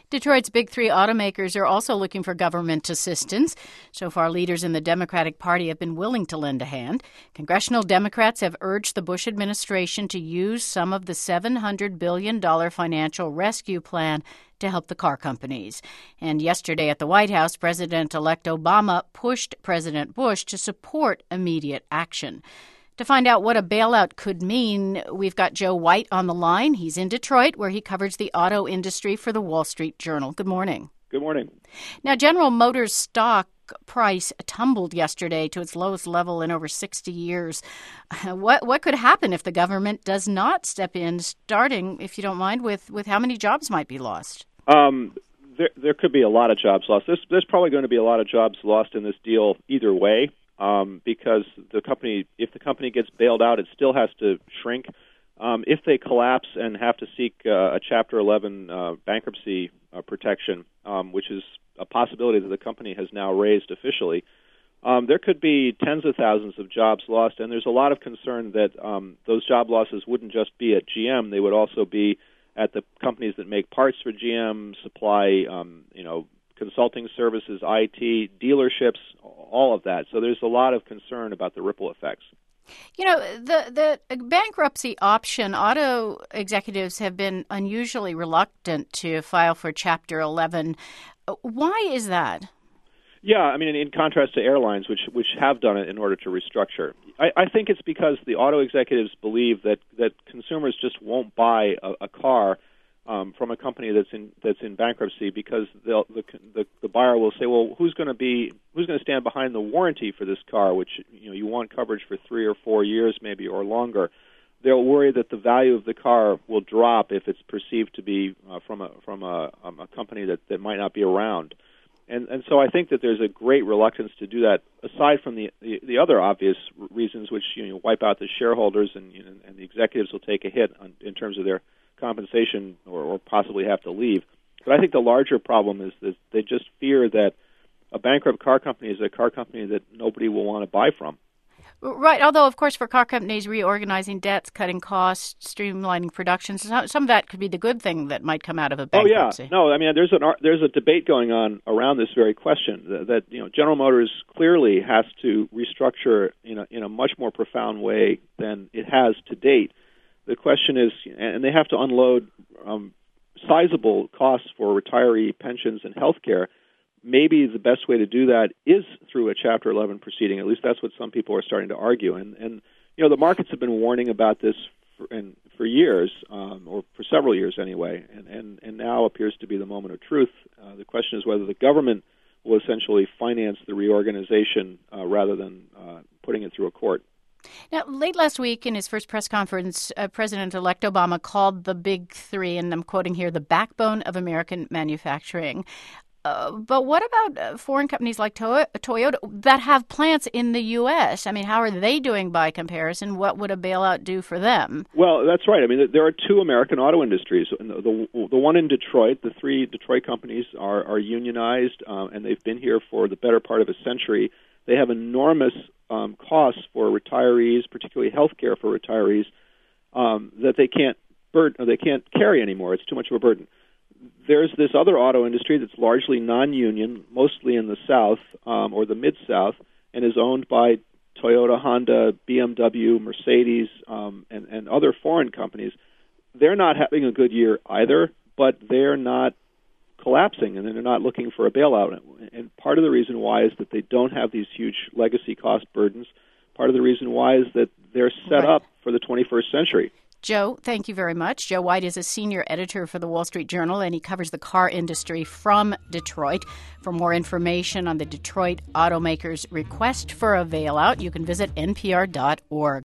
Detroit's big three automakers are also looking for government assistance. So far, leaders in the Democratic Party have been willing to lend a hand. Congressional Democrats have urged the Bush administration to use some of the $700 billion financial rescue plan to help the car companies. And yesterday at the White House, President-elect Obama pushed President Bush to support immediate action. To find out what a bailout could mean, we've got Joe White on the line. He's in Detroit, where he covers the auto industry for the Wall Street Journal. Good morning. Good morning. Now, General Motors stock price tumbled yesterday to its lowest level in over 60 years. What could happen if the government does not step in, starting, if you don't mind, with how many jobs might be lost? There could be a lot of jobs lost. There's probably going to be a lot of jobs lost in this deal either way. Because if the company gets bailed out, it still has to shrink. If they collapse and have to seek a Chapter 11 bankruptcy protection, which is a possibility that the company has now raised officially, there could be tens of thousands of jobs lost, and there's a lot of concern that those job losses wouldn't just be at GM; they would also be at the companies that make parts for GM, supply, consulting services, IT, dealerships, all of that. So there's a lot of concern about the ripple effects. You know, the bankruptcy option, auto executives have been unusually reluctant to file for Chapter 11. Why is that? Yeah, I mean, in contrast to airlines, which have done it in order to restructure. I think it's because the auto executives believe that consumers just won't buy a car from a company that's in bankruptcy because the buyer will say, well, who's going to stand behind the warranty for this car, which you want coverage for 3 or 4 years maybe or longer. They'll worry that the value of the car will drop if it's perceived to be from a company that might not be around. And so I think that there's a great reluctance to do that, aside from the other obvious reasons, which wipe out the shareholders and the executives will take a hit in terms of their compensation or possibly have to leave. But I think the larger problem is that they just fear that a bankrupt car company is a car company that nobody will want to buy from. Right, although, of course, for car companies, reorganizing debts, cutting costs, streamlining production, some of that could be the good thing that might come out of a bankruptcy. Oh, yeah. No, I mean, there's a debate going on around this very question that General Motors clearly has to restructure in a much more profound way than it has to date. The question is, and they have to unload sizable costs for retiree pensions and health care. Maybe the best way to do that is through a Chapter 11 proceeding. At least that's what some people are starting to argue. And the markets have been warning about this for years, or for several years anyway, and now appears to be the moment of truth. The question is whether the government will essentially finance the reorganization rather than putting it through a court. Now, late last week in his first press conference, President-elect Obama called the big three, and I'm quoting here, the backbone of American manufacturing. But what about foreign companies like Toyota that have plants in the U.S.? I mean, how are they doing by comparison? What would a bailout do for them? Well, that's right. I mean, there are two American auto industries. The one in Detroit, the three Detroit companies are unionized, and they've been here for the better part of a century. They have enormous costs for retirees, particularly health care for retirees, that they can't carry anymore. It's too much of a burden. There's this other auto industry that's largely non-union, mostly in the South or the Mid-South, and is owned by Toyota, Honda, BMW, Mercedes, and other foreign companies. They're not having a good year either, but they're not collapsing, and they're not looking for a bailout. And part of the reason why is that they don't have these huge legacy cost burdens. Part of the reason why is that they're set up for the 21st century. Joe, thank you very much. Joe White is a senior editor for the Wall Street Journal, and he covers the car industry from Detroit. For more information on the Detroit automakers' request for a bailout, you can visit npr.org.